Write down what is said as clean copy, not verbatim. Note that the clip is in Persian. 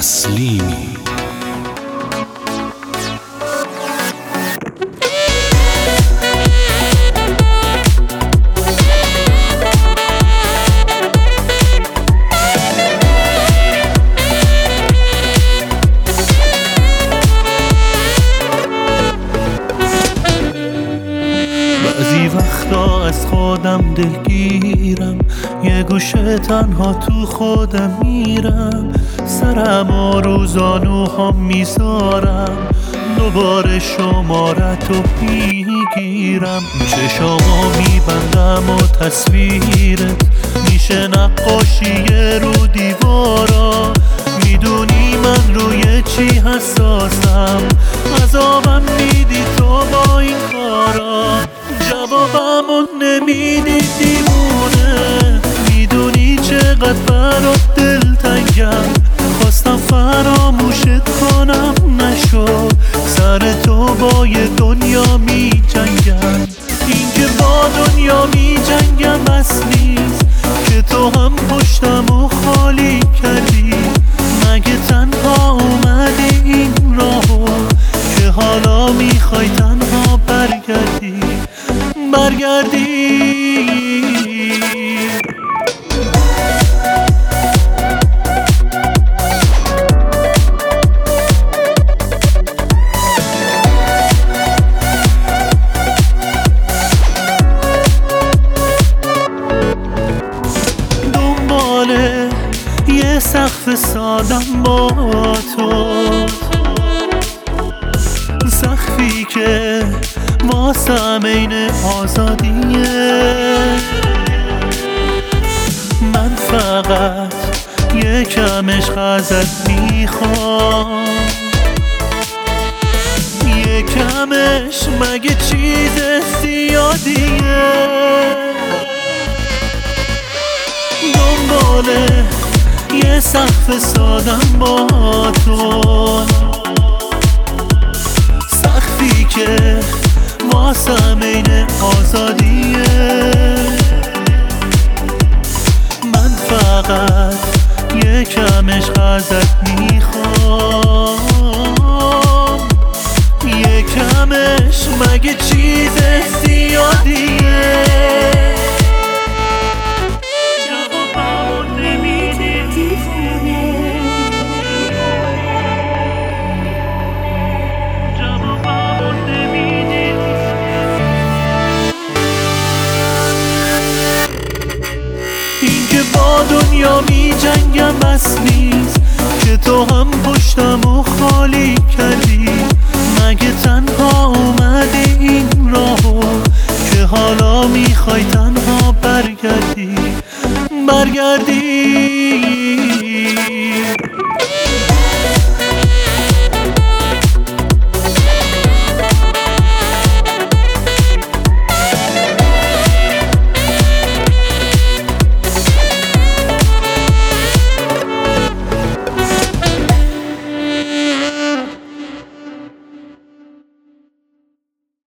تسلیمی. بعضی وقتا از خودم دلگیرم، یه گوشه تنها تو خودم میرم، سرم رو زانوهام میذارم، دوباره شمارتو میگیرم، چشامو میبندم و تصویرت میشه نقاشی رو دیوارا. میدونی من روی چی حساسم، عذابم میدی تو با این کارا، جوابمو نمیدی دیوونه. میدونی چقدر برات دلتنگم، خواستم فراموشت کنم نشد، سر تو با یه دنیا می جنگم. اینکه با دنیا می جنگم بس نیست که تو هم پشتم و خالی کردی. مگه تنها اومدی این راهو که حالا میخوای تنها برگردی؟ دنباله یه سقف سادم با تو، سقفی که واسم عین آزادیه. من فقط یکم عشق ازت میخوام، یکمش مگه چیز زیادیه. دنباله یه سقف سادم با تو، سقفی که واسم عین آزادیه. من فقط یکم عشق ازت میخوام، یکمش مگه چیز زیادیه. با دنیا می جنگم بس نیست که تو هم پشتم و